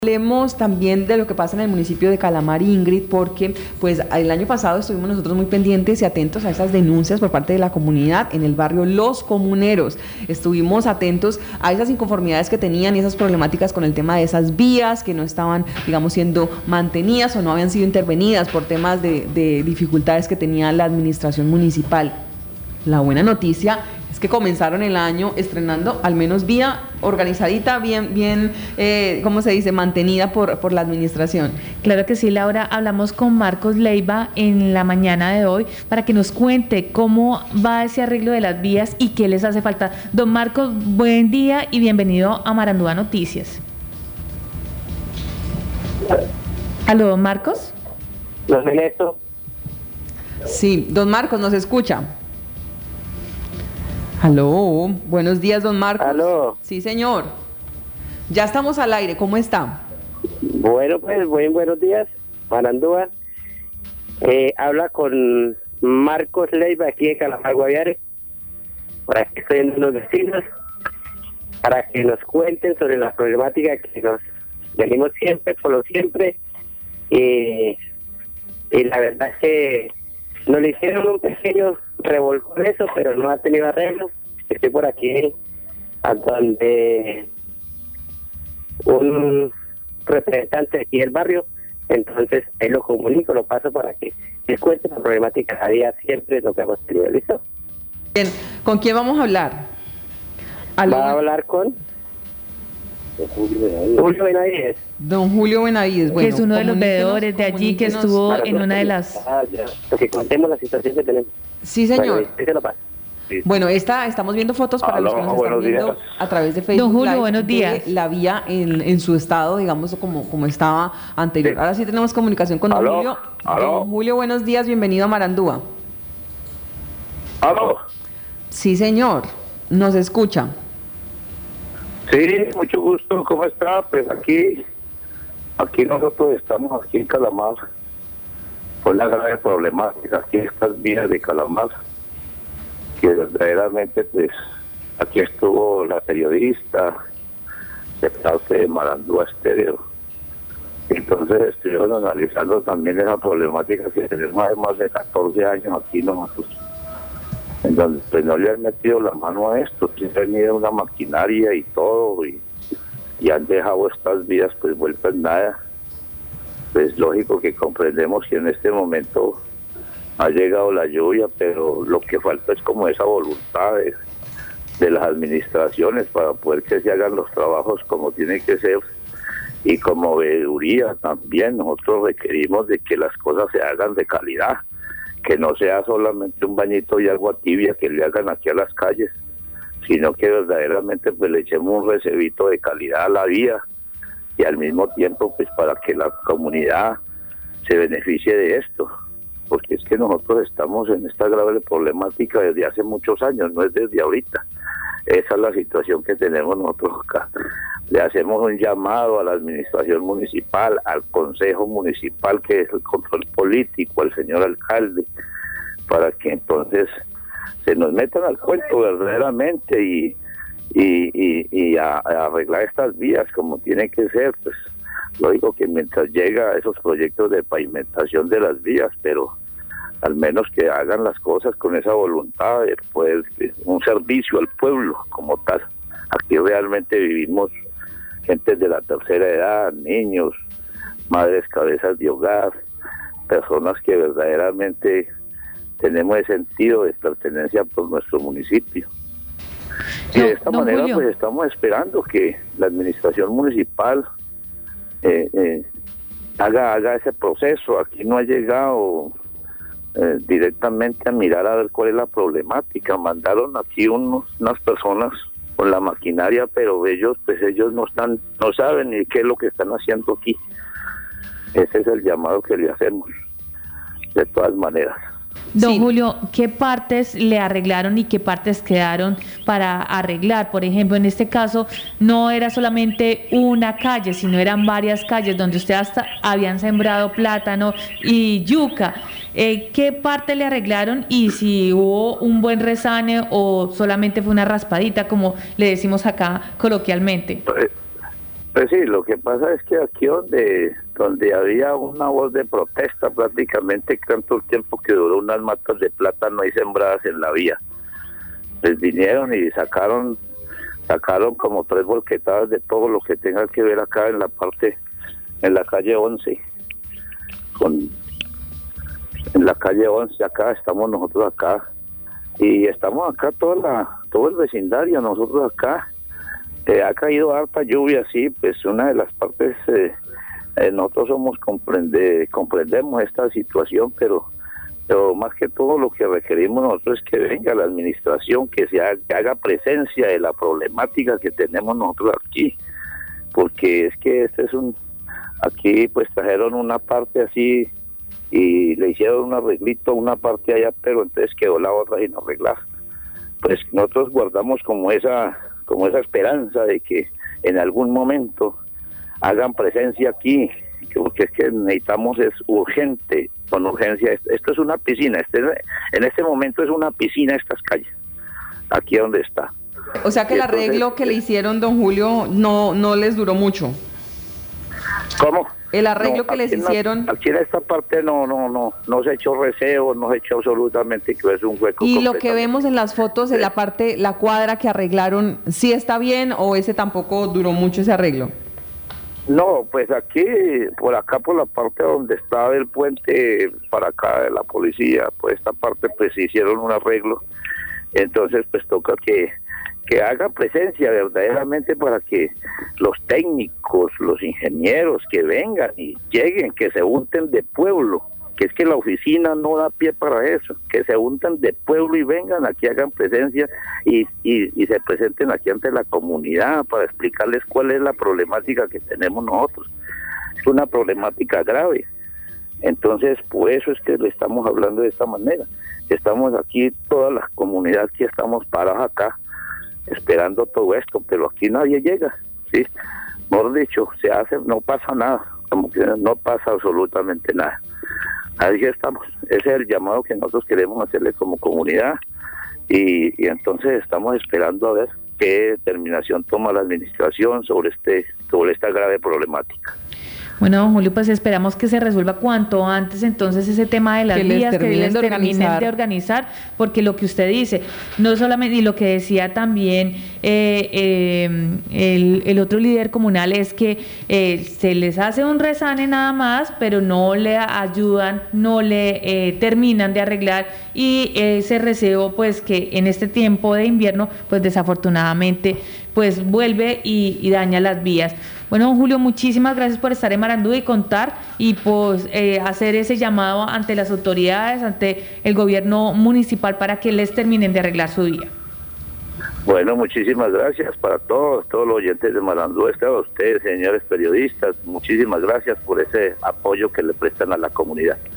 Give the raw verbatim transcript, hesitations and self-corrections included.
Hablemos también de lo que pasa en el municipio de Calamar, Ingrid, porque pues el año pasado estuvimos nosotros muy pendientes y atentos a esas denuncias por parte de la comunidad en el barrio Los Comuneros. Estuvimos atentos a esas inconformidades que tenían y esas problemáticas con el tema de esas vías que no estaban, digamos, siendo mantenidas o no habían sido intervenidas por temas de, de dificultades que tenía la administración municipal. La buena noticia es que comenzaron el año estrenando al menos vía organizadita, bien, bien, eh, ¿cómo se dice?, mantenida por, por la administración. Claro que sí, Laura. Hablamos con Marcos Leiva en la mañana de hoy para que nos cuente cómo va ese arreglo de las vías y qué les hace falta. Don Marcos, buen día y bienvenido a Marandúa Noticias. ¿Aló, don Marcos? ¿Los Ernesto? Sí, don Marcos, ¿nos escucha? Aló, buenos días, don Marcos. Aló. Sí, señor. Ya estamos al aire, ¿cómo está? Bueno, pues, buen buenos días, Marandúa. Eh, habla con Marcos Leiva, aquí de Calamar, Guaviare. Por aquí estoy en unos vecinos, para que nos cuenten sobre la problemática que nos venimos siempre, por lo siempre. Eh, y la verdad es que nos le hicieron un pequeño revolcón eso, pero no ha tenido arreglo. Estoy por aquí, a donde un representante aquí del barrio, entonces ahí lo comunico, lo paso para que les cuente la problemática. Había siempre lo que hemos tenido. ¿Listo? Bien, ¿con quién vamos a hablar? ¿Aló? Va a hablar con Julio Benavides. Don Julio Benavides, bueno, que es uno de los veedores de allí que estuvo en una de las... Ah, ya. Que contemos la situación que tenemos. Sí, señor. Bueno, se lo paso. Sí. Bueno, esta, estamos viendo fotos para Aló, los que nos están viendo días. a través de Facebook. Don Julio, Live, buenos días. de la vía en, en su estado, digamos, como, como estaba anterior. Sí. Ahora sí tenemos comunicación con don Aló, Julio. aló. Don Julio, buenos días, bienvenido a Marandúa. ¿Aló? Sí, señor, nos escucha. Sí, mucho gusto. ¿Cómo está? Pues aquí, aquí nosotros estamos aquí en Calamar, por la grave problemática aquí estas vías de Calamar, que verdaderamente pues aquí estuvo la periodista de parte de Marandúa Estéreo. Entonces estuvieron analizando también esa problemática que tenemos hace más de catorce años aquí nosotros, en donde pues no le han metido la mano a esto, sí han tenido una maquinaria y todo, y, y han dejado estas vías pues vueltas nada. Pues lógico que comprendemos que en este momento ha llegado la lluvia, pero lo que falta es como esa voluntad de, de las administraciones para poder que se hagan los trabajos como tiene que ser, y como veeduría también nosotros requerimos de que las cosas se hagan de calidad, que no sea solamente un bañito y agua tibia que le hagan aquí a las calles, sino que verdaderamente pues le echemos un recebito de calidad a la vía, y al mismo tiempo pues para que la comunidad se beneficie de esto, porque es que nosotros estamos en esta grave problemática desde hace muchos años, no es desde ahorita. Esa es la situación que tenemos nosotros acá. Le hacemos un llamado a la administración municipal, al consejo municipal, que es el control político, al señor alcalde, para que entonces se nos metan al cuento verdaderamente y, y, y, y a, a arreglar estas vías como tiene que ser. Pues lógico que mientras llega esos proyectos de pavimentación de las vías, pero al menos que hagan las cosas con esa voluntad de poder, un servicio al pueblo como tal. Aquí realmente vivimos gente de la tercera edad, niños, madres cabezas de hogar, personas que verdaderamente tenemos el sentido de pertenencia por nuestro municipio. Y No, de esta don manera Julio. pues estamos esperando que la administración municipal eh, eh, haga, haga ese proceso. Aquí no ha llegado eh, directamente a mirar a ver cuál es la problemática. Mandaron aquí unos, unas personas con la maquinaria, pero ellos pues ellos no están, no saben ni qué es lo que están haciendo aquí. Ese es el llamado que le hacemos de todas maneras. Don Sí. Julio, ¿qué partes le arreglaron y qué partes quedaron para arreglar? Por ejemplo, en este caso no era solamente una calle, sino eran varias calles donde usted hasta habían sembrado plátano y yuca. Eh, ¿Qué parte le arreglaron y si hubo un buen resane o solamente fue una raspadita, como le decimos acá coloquialmente? Eh, Pues sí, lo que pasa es que aquí donde donde había una voz de protesta prácticamente tanto el tiempo que duró unas matas de plátano ahí sembradas en la vía, les vinieron y sacaron sacaron como tres volquetadas de todo lo que tenga que ver acá en la parte, en la calle once, con en la calle once, acá estamos nosotros acá, y estamos acá toda la, todo el vecindario, nosotros acá, eh, ha caído harta lluvia, sí, pues una de las partes, eh, eh, nosotros somos, comprende, comprendemos esta situación, pero pero más que todo lo que requerimos nosotros es que venga la administración, que se haga, que haga presencia de la problemática que tenemos nosotros aquí, porque es que este es un, aquí pues trajeron una parte así y le hicieron un arreglito, una parte allá, pero entonces quedó la otra sin arreglar. Pues nosotros guardamos como esa, como esa esperanza de que en algún momento hagan presencia aquí, porque es que necesitamos, es urgente, con urgencia. Esto es una piscina, este, en este momento es una piscina estas calles, aquí donde está. O sea que el arreglo que le hicieron, don Julio, no no les duró mucho. ¿Cómo? El arreglo no, que les en la, hicieron. aquí en esta parte no no no no se echó reseo, no se echó absolutamente, que es un hueco. Y lo que vemos en las fotos, en la parte, la cuadra que arreglaron, ¿sí está bien o ese tampoco duró mucho ese arreglo? No, pues aquí, por acá, por la parte donde está el puente, para acá de la policía, por esta parte, pues hicieron un arreglo. Entonces, pues toca que, que haga presencia verdaderamente para que los técnicos, los ingenieros que vengan y lleguen, que se unten de pueblo, que es que la oficina no da pie para eso, que se untan de pueblo y vengan aquí, hagan presencia y, y, y se presenten aquí ante la comunidad para explicarles cuál es la problemática que tenemos nosotros. Es una problemática grave. Entonces, por eso es que le estamos hablando de esta manera. Estamos aquí, toda la comunidad que estamos parados acá, esperando todo esto, pero aquí nadie llega, ¿sí? Mejor dicho, se hace, no pasa nada, como que no pasa absolutamente nada. Ahí estamos, ese es el llamado que nosotros queremos hacerle como comunidad y, y entonces estamos esperando a ver qué determinación toma la administración sobre este sobre esta grave problemática. Bueno, don Julio, pues esperamos que se resuelva cuanto antes entonces ese tema de las que vías, les que les de terminen organizar. de organizar, porque lo que usted dice, no solamente, y lo que decía también eh, eh, el, el otro líder comunal es que eh, se les hace un resane nada más, pero no le ayudan, no le eh, terminan de arreglar, y ese reseo, pues que en este tiempo de invierno, pues desafortunadamente, pues vuelve y, y daña las vías. Bueno, don Julio, muchísimas gracias por estar en Marandúa y contar y pues eh, hacer ese llamado ante las autoridades, ante el gobierno municipal para que les terminen de arreglar su vía. Bueno, muchísimas gracias para todos, todos los oyentes de Marandúa, a ustedes, señores periodistas, muchísimas gracias por ese apoyo que le prestan a la comunidad.